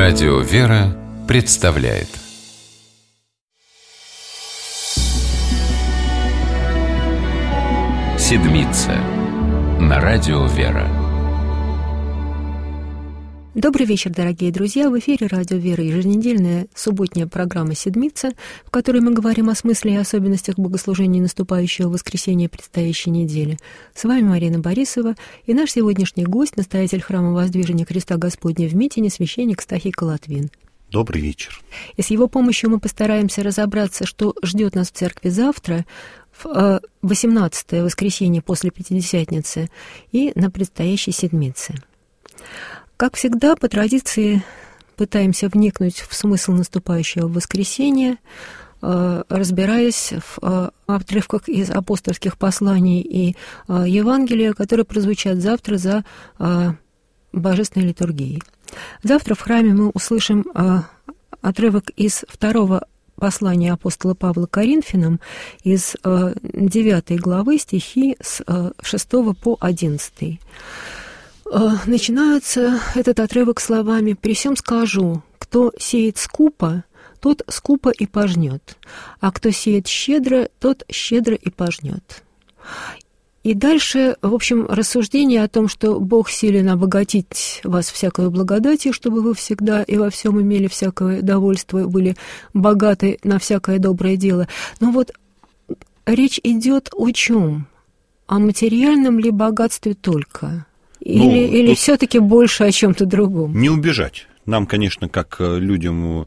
Радио «Вера» представляет «Седмица» на Радио «Вера». Добрый вечер, дорогие друзья! В эфире Радио «Вера» еженедельная субботняя программа «Седмица», в которой мы говорим о смысле и особенностях богослужения наступающего воскресенья предстоящей недели. С вами Марина Борисова и наш сегодняшний гость, настоятель храма Воздвижения Христа Господня в Митине, священник Стахий Колотвин. Добрый вечер. И с его помощью мы постараемся разобраться, что ждет нас в церкви завтра, в 18-е воскресенье после Пятидесятницы и на предстоящей Седмице. Как всегда, по традиции пытаемся вникнуть в смысл наступающего воскресенья, разбираясь в отрывках из апостольских посланий и Евангелия, которые прозвучат завтра за божественной литургией. Завтра в храме мы услышим отрывок из второго послания апостола Павла Коринфянам, из 9 главы, стихи с 6 по 11. Начинается этот отрывок словами: «При сем скажу, кто сеет скупо, тот скупо и пожнет, а кто сеет щедро, тот щедро и пожнет». И дальше, в общем, рассуждение о том, что Бог силен обогатить вас всякою благодатью, чтобы вы всегда и во всем имели всякое довольство, были богаты на всякое доброе дело. Но вот речь идет о чем? О материальном ли богатстве только? Или все-таки больше о чем-то другом? Не убежать. Нам, конечно, как людям,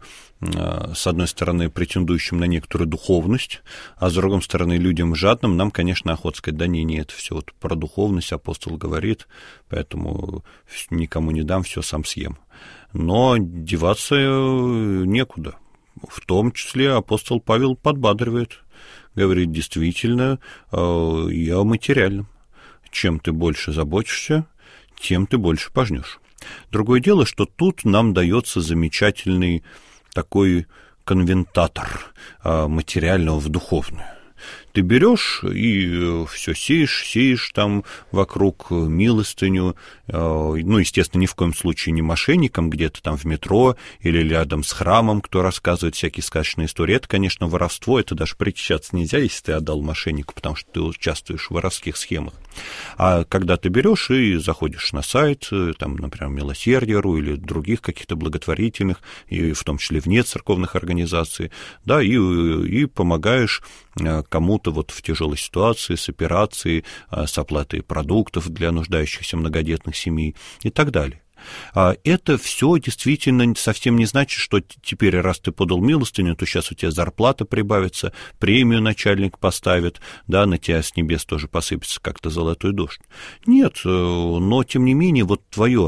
с одной стороны, претендующим на некоторую духовность, а с другой стороны, людям жадным, нам, конечно, охота сказать: да не, это все вот про духовность апостол говорит, поэтому никому не дам, все сам съем. Но деваться некуда. В том числе апостол Павел подбадривает, говорит: действительно, и о материальном. Чем ты больше заботишься, тем ты больше пожнешь. Другое дело, что тут нам дается замечательный такой конвентатор материального в духовное. Ты берешь и все сеешь там вокруг милостыню, ну, естественно, ни в коем случае не мошенникам где-то там в метро или рядом с храмом, кто рассказывает всякие сказочные истории. Это, конечно, воровство, это даже причащаться нельзя, если ты отдал мошеннику, потому что ты участвуешь в воровских схемах. А когда ты берешь и заходишь на сайт, там, например, Милосердия.ру или других каких-то благотворительных, и в том числе вне церковных организаций, да, и помогаешь кому-то вот в тяжелой ситуации с операцией, с оплатой продуктов для нуждающихся многодетных семей и так далее. Это все действительно совсем не значит, что теперь, раз ты подал милостыню, то сейчас у тебя зарплата прибавится, премию начальник поставит, да, на тебя с небес тоже посыпется как-то золотой дождь. Нет, но тем не менее, вот твое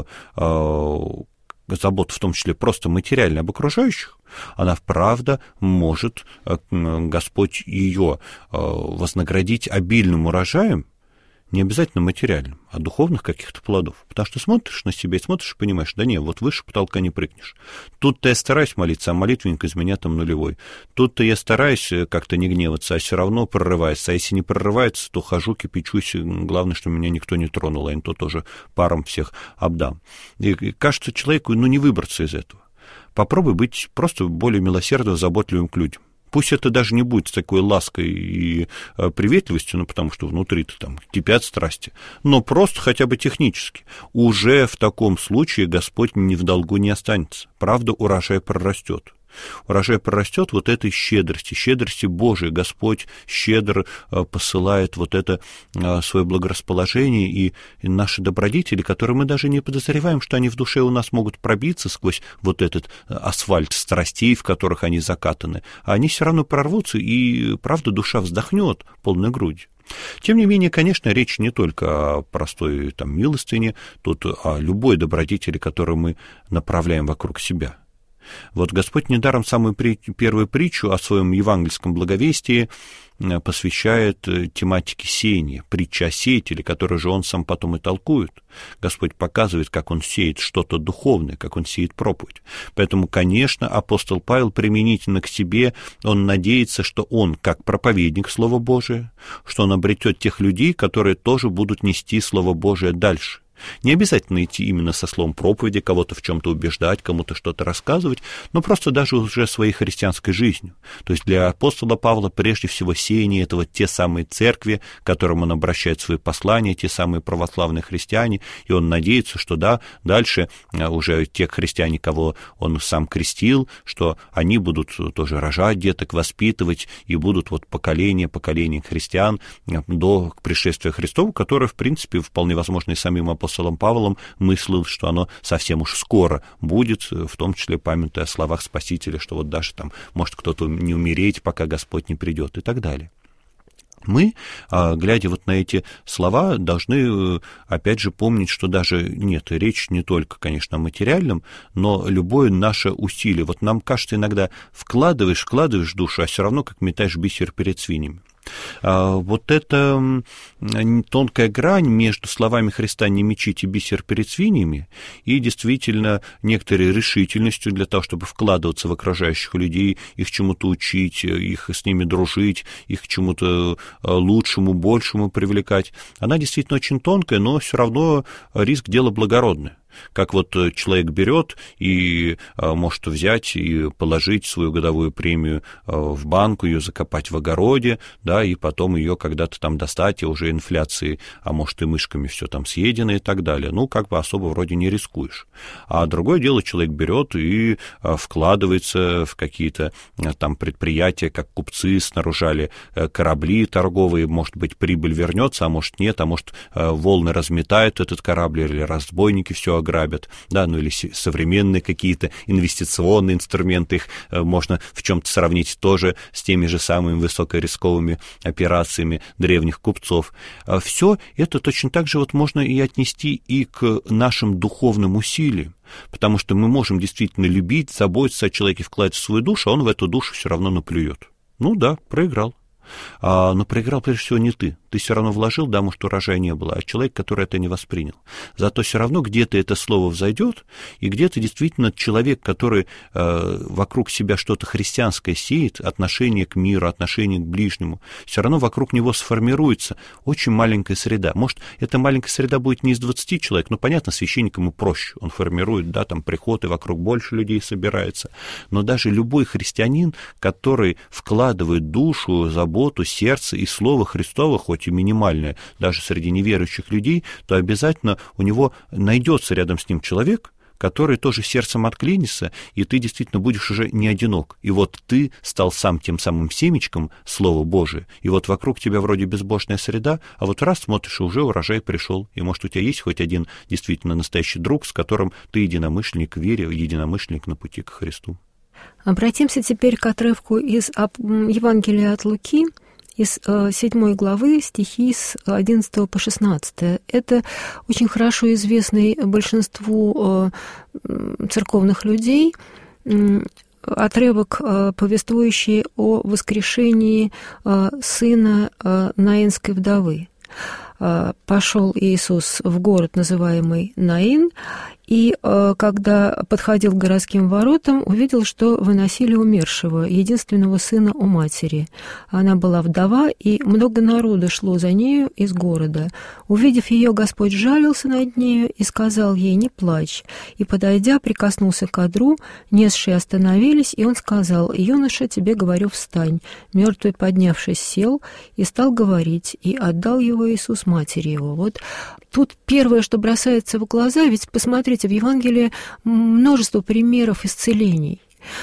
забота, в том числе просто материально об окружающих, она, правда, может Господь ее вознаградить обильным урожаем, не обязательно материальным, а духовных каких-то плодов. Потому что смотришь на себя и смотришь и понимаешь: да не, вот выше потолка не прыгнешь. Тут-то я стараюсь молиться, а молитвенник из меня там нулевой. Тут-то я стараюсь как-то не гневаться, а все равно прорывается. А если не прорывается, то хожу, кипячусь. Главное, что меня никто не тронул, а им то тоже паром всех обдам. И кажется человеку, не выбраться из этого. Попробуй быть просто более милосердным, заботливым к людям. Пусть это даже не будет с такой лаской и приветливостью, потому что внутри-то там кипят страсти, но просто хотя бы технически. Уже в таком случае Господь ни в долгу не останется. Правда, урожай прорастет. Урожай прорастет вот этой щедрости Божией. Господь щедро посылает вот это свое благорасположение, и наши добродетели, которые мы даже не подозреваем, что они в душе у нас могут пробиться сквозь вот этот асфальт страстей, в которых они закатаны, а они все равно прорвутся, и, правда, душа вздохнет полной грудью. Тем не менее, конечно, речь не только о простой там милостыне, тут о любой добродетели, которую мы направляем вокруг себя. Вот Господь недаром самую первую притчу о своем евангельском благовестии посвящает тематике сеяния, притча о сеятеле, которую же он сам потом и толкует. Господь показывает, как он сеет что-то духовное, как он сеет проповедь. Поэтому, конечно, апостол Павел применительно к себе, он надеется, что он, как проповедник Слова Божия, что он обретет тех людей, которые тоже будут нести Слово Божие дальше. Не обязательно идти именно со словом проповеди, кого-то в чем-то убеждать, кому-то что-то рассказывать, но просто даже уже своей христианской жизнью. То есть для апостола Павла прежде всего сеяние этого те самые церкви, к которым он обращает свои послания, те самые православные христиане, и он надеется, что да, дальше уже те христиане, кого он сам крестил, что они будут тоже рожать деток, воспитывать, и будут вот поколение христиан до пришествия Христова, которое, в принципе, вполне возможно и самим апостолом Павлом мыслил, что оно совсем уж скоро будет, в том числе памятуя о словах Спасителя, что вот даже там может кто-то не умереть, пока Господь не придет, и так далее. Мы, глядя вот на эти слова, должны, опять же, помнить, что даже нет, речь не только, конечно, о материальном, но любое наше усилие. Вот нам кажется, иногда вкладываешь душу, а все равно как метаешь бисер перед свиньями. Вот эта тонкая грань между словами Христа «не мечите бисер перед свиньями» и действительно некоторой решительностью для того, чтобы вкладываться в окружающих людей, их чему-то учить, их с ними дружить, их к чему-то лучшему, большему привлекать, она действительно очень тонкая, но все равно риск дела благородное. Как вот человек берет и может взять и положить свою годовую премию в банку, ее закопать в огороде, да, и потом ее когда-то там достать, и уже инфляцией, а может и мышками все там съедено и так далее. Ну, как бы особо вроде не рискуешь. А другое дело, человек берет и вкладывается в какие-то там предприятия, как купцы снаружали корабли торговые, может быть, прибыль вернется, а может нет, а может волны разметают этот корабль, или разбойники все ограбят, да, ну или современные какие-то инвестиционные инструменты, их можно в чем-то сравнить тоже с теми же самыми высокорисковыми операциями древних купцов. Все это точно так же вот можно и отнести и к нашим духовным усилиям, потому что мы можем действительно любить, заботиться о человеке, вкладывать в свою душу, а он в эту душу все равно наплюет. Ну да, проиграл. Но проиграл прежде всего не ты. Ты все равно вложил, да, может, урожая не было, а человек, который это не воспринял. Зато все равно где-то это слово взойдет, и где-то действительно человек, который вокруг себя что-то христианское сеет, отношение к миру, отношение к ближнему, все равно вокруг него сформируется очень маленькая среда. Может, эта маленькая среда будет не из 20 человек, но, понятно, священник ему проще. Он формирует, да, там приход, и вокруг больше людей собирается. Но даже любой христианин, который вкладывает душу, заботу, сердце и слово Христово, хоть и минимальное, даже среди неверующих людей, то обязательно у него найдется рядом с ним человек, который тоже сердцем отклинится, и ты действительно будешь уже не одинок. И вот ты стал сам тем самым семечком Слова Божия, и вот вокруг тебя вроде безбожная среда, а вот раз смотришь, и уже урожай пришел, и может у тебя есть хоть один действительно настоящий друг, с которым ты единомышленник в вере, единомышленник на пути к Христу. Обратимся теперь к отрывку из Евангелия от Луки, из 7 главы, стихи с 11 по 16. Это очень хорошо известный большинству церковных людей отрывок, повествующий о воскрешении сына наинской вдовы. Пошел Иисус в город, называемый Наин, и когда подходил к городским воротам, увидел, что выносили умершего, единственного сына у матери. Она была вдова, и много народа шло за нею из города. Увидев ее, Господь жалился над нею и сказал ей: «Не плачь». И, подойдя, прикоснулся к одру, несшие остановились, и он сказал: «Юноша, тебе говорю, встань». Мертвый, поднявшись, сел и стал говорить, и отдал его Иисус матери его. Вот тут первое, что бросается в глаза, ведь посмотрите, в Евангелии множество примеров исцелений,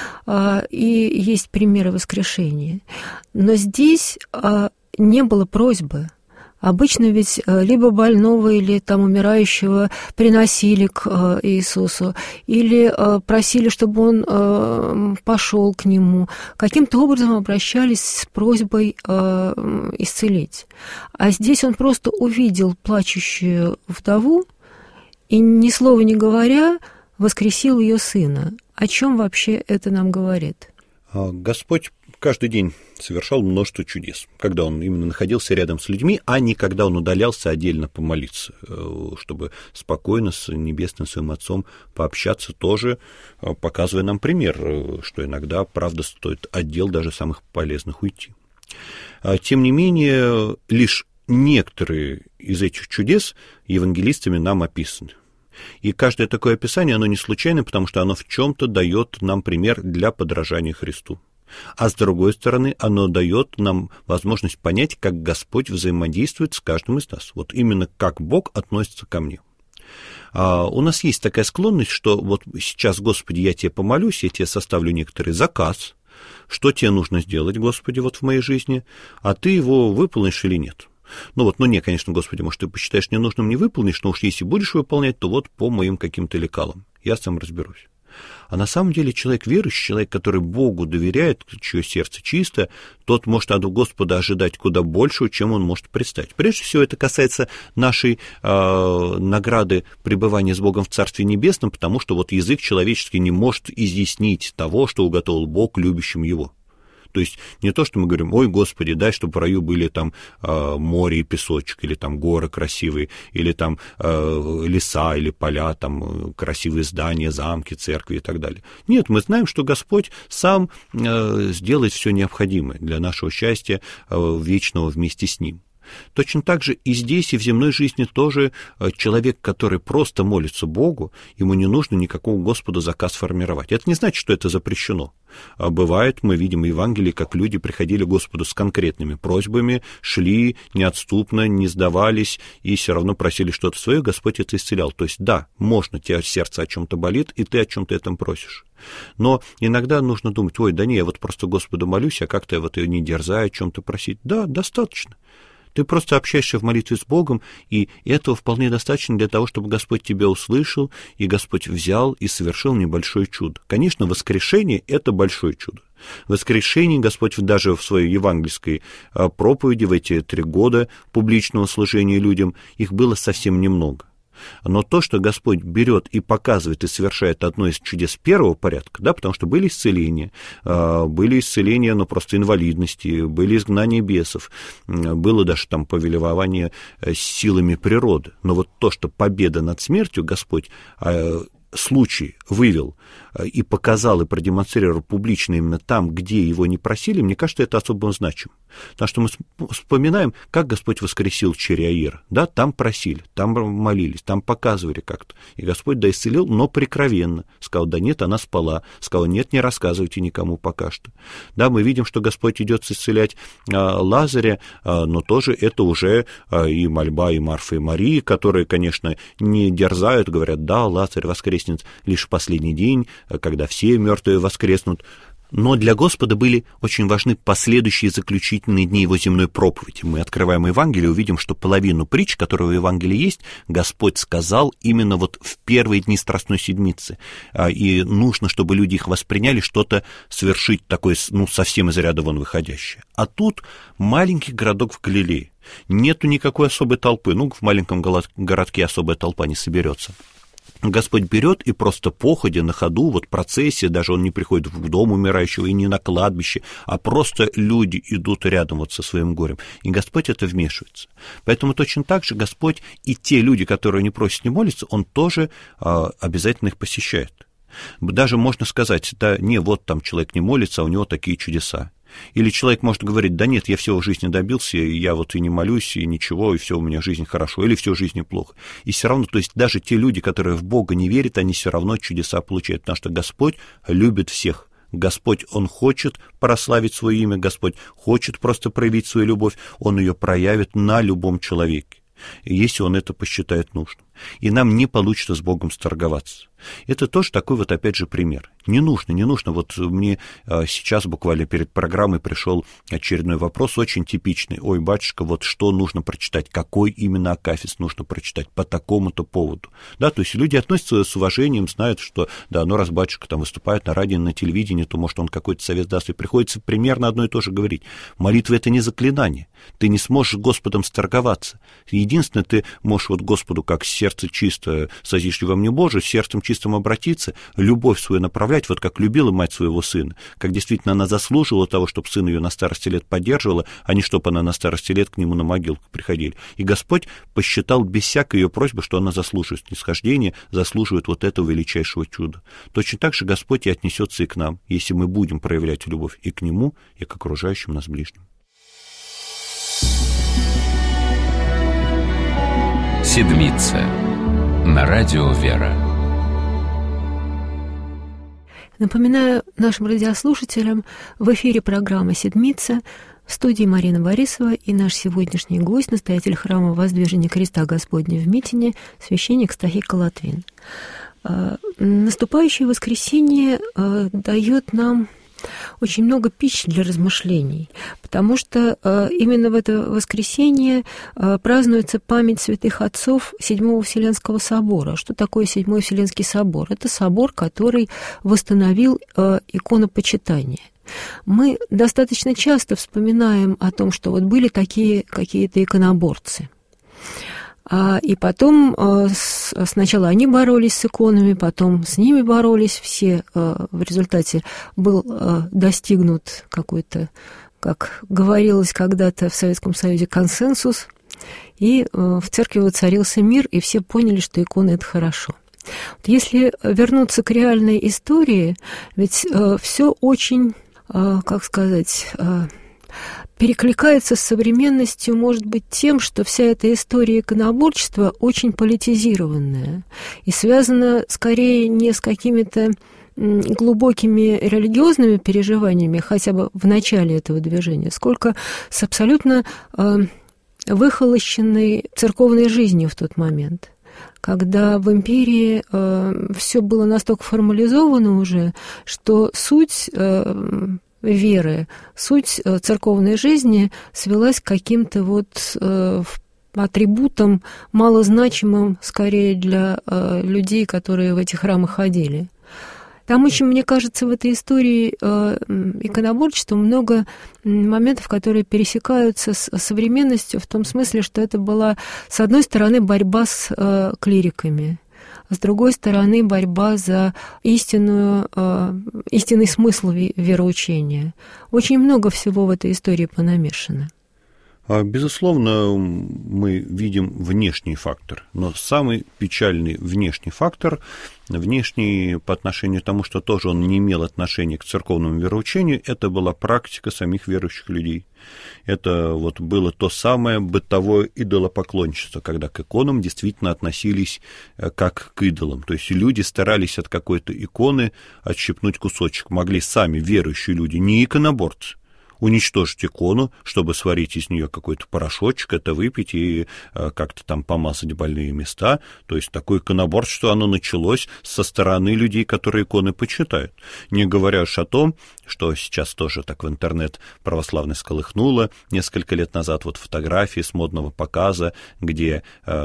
и есть примеры воскрешения. Но здесь не было просьбы. Обычно ведь либо больного, или там умирающего приносили к Иисусу, или просили, чтобы он пошел к нему. Каким-то образом обращались с просьбой исцелить. А здесь он просто увидел плачущую вдову и, ни слова не говоря, воскресил ее сына. О чем вообще это нам говорит? Господь каждый день совершал множество чудес, когда он именно находился рядом с людьми, а не когда он удалялся отдельно помолиться, чтобы спокойно с небесным своим Отцом пообщаться, тоже показывая нам пример, что иногда, правда, стоит от дел даже самых полезных уйти. Тем не менее, лишь некоторые из этих чудес евангелистами нам описаны. И каждое такое описание, оно не случайно, потому что оно в чем-то дает нам пример для подражания Христу. А с другой стороны, оно дает нам возможность понять, как Господь взаимодействует с каждым из нас. Вот именно как Бог относится ко мне. У нас есть такая склонность, что вот сейчас, Господи, я тебе помолюсь, я тебе составлю некоторый заказ, что тебе нужно сделать, Господи, вот в моей жизни, а ты его выполнишь или нет. Конечно, Господи, может, ты посчитаешь ненужным, не выполнишь, но уж если будешь выполнять, то вот по моим каким-то лекалам. Я сам разберусь. А на самом деле человек верующий, человек, который Богу доверяет, чье сердце чисто, тот может от Господа ожидать куда большего, чем он может представить. Прежде всего, это касается нашей награды пребывания с Богом в Царстве Небесном, потому что вот язык человеческий не может изъяснить того, что уготовил Бог любящим его. То есть не то, что мы говорим: ой, Господи, дай, чтобы в раю были там море и песочек, или там горы красивые, или там леса, или поля, там красивые здания, замки, церкви и так далее. Нет, мы знаем, что Господь сам сделает все необходимое для нашего счастья вечного вместе с Ним. Точно так же и здесь, и в земной жизни тоже человек, который просто молится Богу, ему не нужно никакого Господу заказ формировать. Это не значит, что это запрещено. Бывает, мы видим в Евангелии, как люди приходили к Господу с конкретными просьбами, шли неотступно, не сдавались и все равно просили что-то свое, Господь это исцелял. То есть да, можно, у тебя сердце о чем-то болит, и ты о чем-то этом просишь. Но иногда нужно думать: ой, да не, я вот просто Господу молюсь, а как-то я вот не дерзаю о чем-то просить. Да, достаточно. Ты просто общаешься в молитве с Богом, и этого вполне достаточно для того, чтобы Господь тебя услышал, и Господь взял и совершил небольшое чудо. Конечно, воскрешение – это большое чудо. Воскрешение Господь даже в своей евангельской проповеди в эти 3 года публичного служения людям, их было совсем немного. Но то, что Господь берет и показывает и совершает одно из чудес первого порядка, да, потому что были исцеления, но просто инвалидности, были изгнания бесов, было даже там повелевание силами природы. Но вот то, что победа над смертью Господь случай вывел и показал, и продемонстрировал публично именно там, где его не просили, мне кажется, это особо значимо. Потому что мы вспоминаем, как Господь воскресил Чариаира. Да, там просили, там молились, там показывали как-то. И Господь исцелил, но прикровенно. Сказал: да нет, она спала. Сказал: нет, не рассказывайте никому пока что. Да, мы видим, что Господь идет исцелять Лазаря, но тоже это уже и мольба и Марфы, и Марии, которые, конечно, не дерзают, говорят: да, Лазарь воскреснет лишь в последний день, когда все мертвые воскреснут. Но для Господа были очень важны последующие заключительные дни его земной проповеди. Мы открываем Евангелие и увидим, что половину притч, которые в Евангелии есть, Господь сказал именно вот в первые дни Страстной Седмицы. И нужно, чтобы люди их восприняли, что-то совершить такое, совсем из ряда вон выходящее. А тут маленький городок в Галилее. Нету никакой особой толпы. В маленьком городке особая толпа не соберется. Господь берет и просто походя на ходу, вот процессия, даже он не приходит в дом умирающего и не на кладбище, а просто люди идут рядом вот со своим горем, и Господь это вмешивается. Поэтому точно так же Господь и те люди, которые не просят, не молятся, Он тоже обязательно их посещает. Даже можно сказать: да не, вот там человек не молится, а у него такие чудеса. Или человек может говорить: да нет, я всего в жизни добился, я вот и не молюсь, и ничего, и все у меня жизнь хорошо, или все в жизни плохо. И все равно, то есть даже те люди, которые в Бога не верят, они все равно чудеса получают, потому что Господь любит всех. Господь, Он хочет прославить свое имя, Господь хочет просто проявить свою любовь, Он ее проявит на любом человеке, если Он это посчитает нужным. И нам не получится с Богом сторговаться. Это тоже такой вот опять же пример. Не нужно. Вот мне сейчас буквально перед программой пришел очередной вопрос, очень типичный. Ой, батюшка, вот что нужно прочитать, какой именно акафист нужно прочитать по такому-то поводу. Да, то есть люди относятся с уважением, знают, что да, раз батюшка там выступает на радио, на телевидении, то, может, он какой-то совет даст, и приходится примерно одно и то же говорить. Молитва — это не заклинание. Ты не сможешь с Господом сторговаться. Единственное, ты можешь вот Господу, как сердце чисто, созишь ли во мне Божие, сердцем чистым обратиться, любовь свою направлять, вот как любила мать своего сына, как действительно она заслуживала того, чтобы сын ее на старости лет поддерживала, а не чтобы она на старости лет к нему на могилку приходили. И Господь посчитал без всякой ее просьбы, что она заслуживает снисхождения, заслуживает вот этого величайшего чуда. Точно так же Господь и отнесется и к нам, если мы будем проявлять любовь и к Нему, и к окружающим нас ближним. Седмица на радио «Вера». Напоминаю нашим радиослушателям, в эфире программа «Седмица», в студии Марина Борисова и наш сегодняшний гость, настоятель храма Воздвижения Креста Господня в Митине, священник Стахика Латвин. Наступающее воскресенье дает нам очень много пищи для размышлений, потому что именно в это воскресенье празднуется память святых отцов Седьмого Вселенского собора. Что такое Седьмой Вселенский собор? Это собор, который восстановил иконопочитание. Мы достаточно часто вспоминаем о том, что вот были такие какие-то иконоборцы. И потом сначала они боролись с иконами, потом с ними боролись все. В результате был достигнут какой-то, как говорилось когда-то в Советском Союзе, консенсус, и в церкви воцарился мир, и все поняли, что иконы – это хорошо. Если вернуться к реальной истории, ведь все очень, как сказать, перекликается с современностью, может быть, тем, что вся эта история иконоборчества очень политизированная и связана скорее не с какими-то глубокими религиозными переживаниями, хотя бы в начале этого движения, сколько с абсолютно выхолощенной церковной жизнью в тот момент, когда в империи все было настолько формализовано уже, что суть веры, суть церковной жизни свелась к каким-то вот атрибутам, малозначимым скорее для людей, которые в эти храмы ходили. Там очень, мне кажется, в этой истории иконоборчества много моментов, которые пересекаются с современностью, в том смысле, что это была, с одной стороны, борьба с клириками, с другой стороны, борьба за истинный смысл вероучения. Очень много всего в этой истории понамешано. Безусловно, мы видим внешний фактор, но самый печальный внешний фактор, внешний по отношению к тому, что тоже он не имел отношения к церковному вероучению, это была практика самих верующих людей. Это вот было то самое бытовое идолопоклонничество, когда к иконам действительно относились как к идолам. То есть люди старались от какой-то иконы отщипнуть кусочек. Могли сами верующие люди, не иконоборцы, уничтожить икону, чтобы сварить из нее какой-то порошочек, это выпить и как-то там помазать больные места. То есть такое иконоборчество, оно началось со стороны людей, которые иконы почитают. Не говоря уж о том, что сейчас тоже так в интернет православный сколыхнуло несколько лет назад, вот фотографии с модного показа, где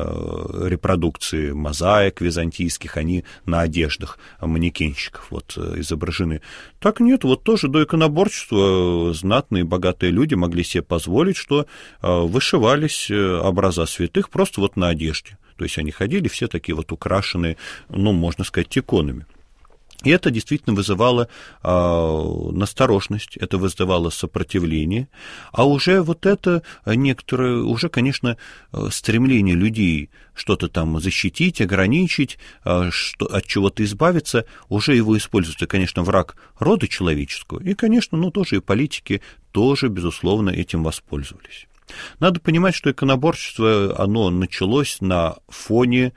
репродукции мозаик византийских, они на одеждах манекенщиков вот изображены. Так нет, вот тоже до иконоборчества знатные богатые люди могли себе позволить, что вышивались образа святых просто вот на одежде. То есть они ходили все такие вот украшенные, ну, можно сказать, иконами. И это действительно вызывало настороженность, это вызывало сопротивление, а уже вот это некоторое, уже, конечно, стремление людей что-то там защитить, ограничить, от чего-то избавиться, уже его используют, и, конечно, враг рода человеческого, и, конечно, ну, тоже и политики тоже, безусловно, этим воспользовались. Надо понимать, что иконоборчество, оно началось на фоне,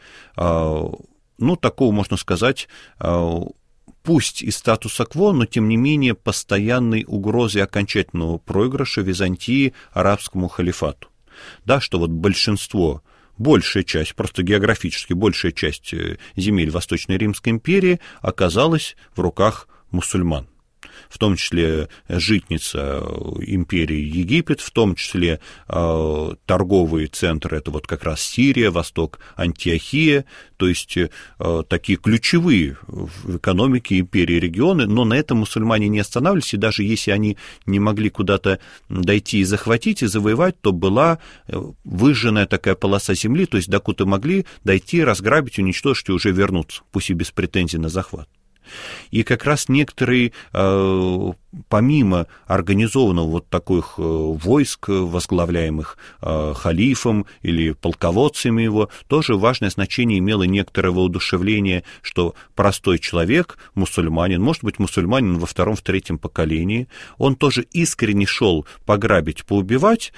ну, такого, можно сказать, пусть и статуса-кво, но, тем не менее, постоянной угрозы окончательного проигрыша Византии арабскому халифату. Да, что вот большинство, большая часть, просто географически большая часть земель Восточной Римской империи оказалась в руках мусульман. В том числе житница империи Египет, в том числе торговые центры, это вот как раз Сирия, Восток, Антиохия, то есть такие ключевые в экономике империи регионы, но на этом мусульмане не останавливались, и даже если они не могли куда-то дойти и захватить, и завоевать, то была выжженная такая полоса земли, то есть докуда могли дойти, разграбить, уничтожить и уже вернуться, пусть и без претензий на захват. И как раз некоторые помимо организованного вот таких войск, возглавляемых халифом или полководцами его, тоже важное значение имело некоторое воодушевление, что простой человек, мусульманин, может быть, мусульманин во втором-в третьем поколении, он тоже искренне шел пограбить, поубивать,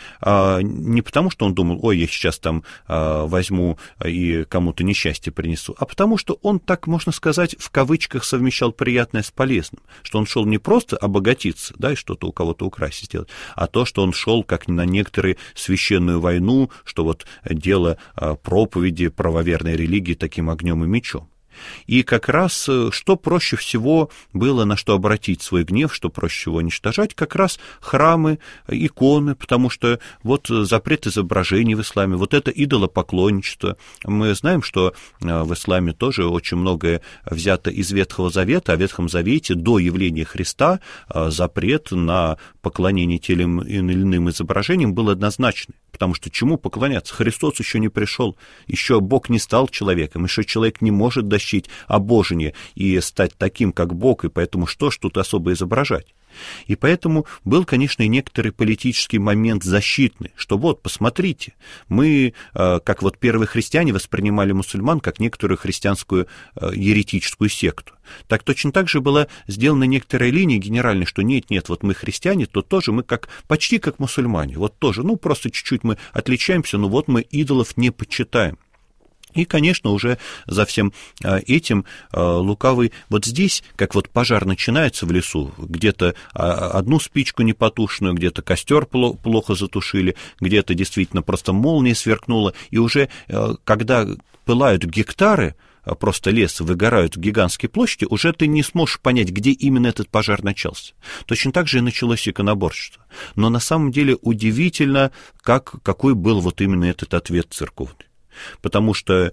не потому, что он думал, ой, я сейчас там возьму и кому-то несчастье принесу, а потому, что он, так можно сказать, в кавычках совмещал приятное с полезным, что он шел не просто обогатиться, да, и что-то у кого-то украсть и сделать, а то, что он шел как на некоторую священную войну, что вот дело проповеди правоверной религии таким огнем и мечом. И как раз, что проще всего было, на что обратить свой гнев, что проще всего уничтожать, как раз храмы, иконы, потому что вот запрет изображений в исламе, вот это идолопоклонничество. Мы знаем, что в исламе тоже очень многое взято из Ветхого Завета, а в Ветхом Завете до явления Христа запрет на поклонение тем или иным изображениям был однозначный. Потому что чему поклоняться? Христос еще не пришел, еще Бог не стал человеком, еще человек не может достичь обожения и стать таким, как Бог, и поэтому что ж тут особо изображать? И поэтому был, конечно, и некоторый политический момент защитный, что вот, посмотрите, мы, как вот первые христиане, воспринимали мусульман как некоторую христианскую еретическую секту. Так точно так же была сделана некоторая линия генеральная, что нет, вот мы христиане, то тоже мы почти как мусульмане, вот тоже, просто чуть-чуть мы отличаемся, но вот мы идолов не почитаем. И, конечно, уже за всем этим лукавый, вот здесь, как вот пожар начинается в лесу, где-то одну спичку непотушенную, где-то костер плохо затушили, где-то действительно просто молния сверкнула, и уже когда пылают гектары, просто лес, выгорают в гигантские площади, уже ты не сможешь понять, где именно этот пожар начался. Точно так же и началось иконоборчество. Но на самом деле удивительно, какой был вот именно этот ответ церковный. Потому что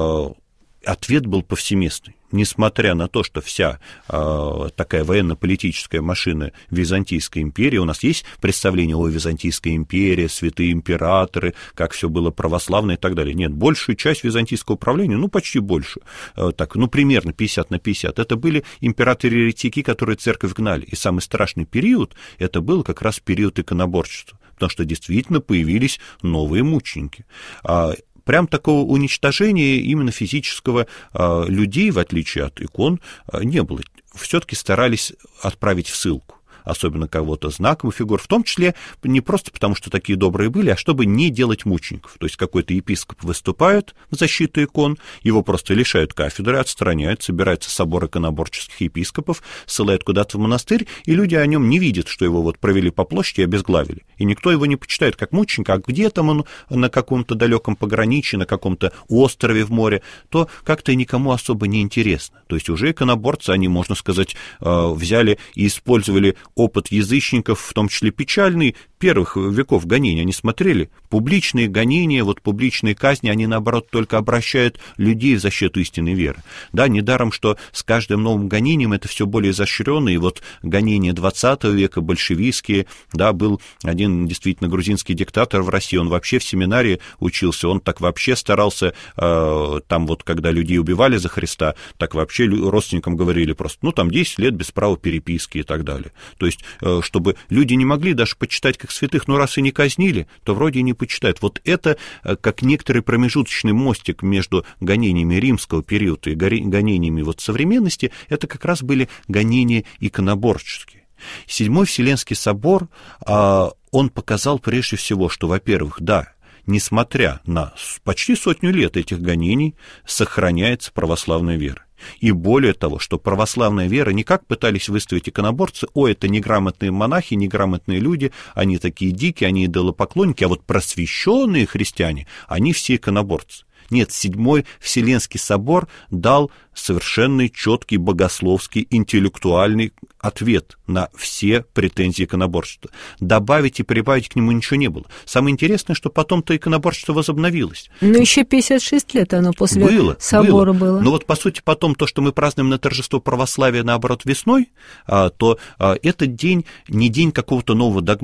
ответ был повсеместный. Несмотря на то, что вся такая военно-политическая машина Византийской империи, у нас есть представление о Византийской империи, святые императоры, как все было православно и так далее. Нет, большую часть византийского управления, почти большую, примерно 50/50, это были императоры-еретики, которые церковь гнали. И самый страшный период, это был как раз период иконоборчества, потому что действительно появились новые мученики. Прям такого уничтожения именно физического людей, в отличие от икон, не было. Все-таки старались отправить в ссылку. Особенно кого-то знаковых фигур, в том числе не просто потому, что такие добрые были, а чтобы не делать мучеников. То есть какой-то епископ выступает в защиту икон, его просто лишают кафедры, отстраняют, собирается собор иконоборческих епископов, ссылают куда-то в монастырь, и люди о нем не видят, что его вот провели по площади и обезглавили. И никто его не почитает как мученика, а где там он на каком-то далеком пограничье, на каком-то острове в море, то как-то никому особо не интересно. То есть уже иконоборцы, они, можно сказать, взяли и использовали опыт язычников, в том числе печальный, первых веков гонений. Они смотрели публичные гонения, вот публичные казни, они, наоборот, только обращают людей в защиту истинной веры. Да, недаром, что с каждым новым гонением это все более изощренно, и вот гонения 20 века, большевистские, да, был один действительно грузинский диктатор в России, он вообще в семинарии учился, он так вообще старался, там вот, когда людей убивали за Христа, так вообще родственникам говорили просто, там 10 лет без права переписки и так далее. То есть, чтобы люди не могли даже почитать как святых, но раз и не казнили, то вроде и не почитают. Вот это как некоторый промежуточный мостик между гонениями римского периода и гонениями вот современности, это как раз были гонения иконоборческие. Седьмой Вселенский собор, он показал прежде всего, что, во-первых, да, несмотря на почти 100 лет этих гонений, сохраняется православная вера. И более того, что православная вера не как пытались выставить иконоборцы, это неграмотные монахи, неграмотные люди, они такие дикие, они идолопоклонники, а вот просвещенные христиане, они все иконоборцы. Нет, Седьмой Вселенский собор дал совершенно четкий богословский, интеллектуальный ответ на все претензии иконоборчества. Добавить и прибавить к нему ничего не было. Самое интересное, что потом-то иконоборчество возобновилось. Но еще 56 лет оно после собора было. Но вот, по сути, потом то, что мы празднуем на торжество православия, наоборот, весной, то этот день не день какого-то нового догмата.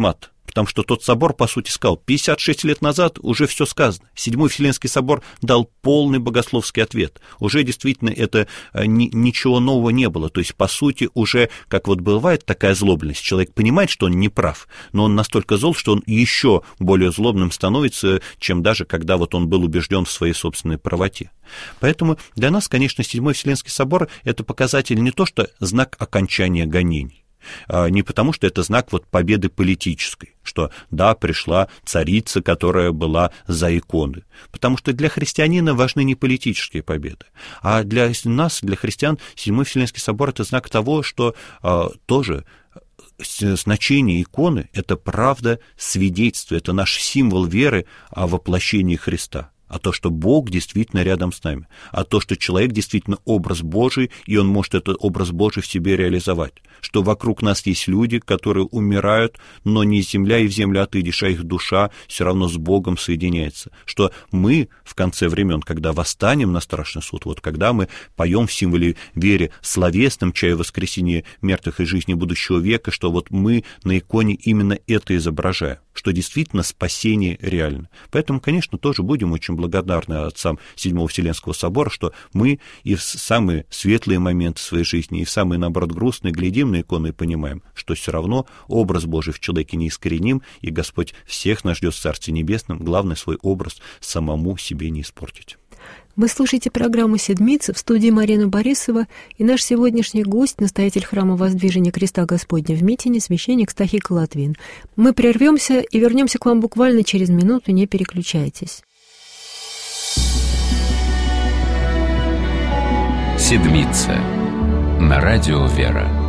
Потому что тот собор, по сути, сказал, 56 лет назад уже все сказано. Седьмой Вселенский собор дал полный богословский ответ. Уже действительно это ничего нового не было. То есть, по сути, уже, как вот бывает такая злобность, человек понимает, что он не прав, но он настолько зол, что он еще более злобным становится, чем даже когда вот он был убежден в своей собственной правоте. Поэтому для нас, конечно, Седьмой Вселенский собор – это показатель не то, что знак окончания гонений, не потому, что это знак вот победы политической, что да, пришла царица, которая была за иконы. Потому что для христианина важны не политические победы, а для нас, для христиан, Седьмой Вселенский собор – это знак того, что тоже значение иконы – это правда свидетельство, это наш символ веры о воплощении Христа. А то, что Бог действительно рядом с нами, а то, что человек действительно образ Божий, и он может этот образ Божий в себе реализовать, что вокруг нас есть люди, которые умирают, но не из земля и в землю отыдешь, а их душа все равно с Богом соединяется, что мы в конце времен, когда восстанем на страшный суд, вот когда мы поем в символе веры словесном чае воскресения мертвых и жизни будущего века, что вот мы на иконе именно это изображаем, что действительно спасение реально. Поэтому, конечно, тоже будем очень благодарны отцам Седьмого Вселенского собора, что мы и в самые светлые моменты своей жизни, и в самые, наоборот, грустные глядим на иконы и понимаем, что все равно образ Божий в человеке неискореним, и Господь всех нас ждет в Царстве Небесном, главное свой образ самому себе не испортить. Вы слушаете программу «Седмица», в студии Марина Борисова, и наш сегодняшний гость, настоятель храма Воздвижения Креста Господня в Митине, священник Стахий Латвин. Мы прервемся и вернемся к вам буквально через минуту, не переключайтесь. «Седмица» на радио «Вера».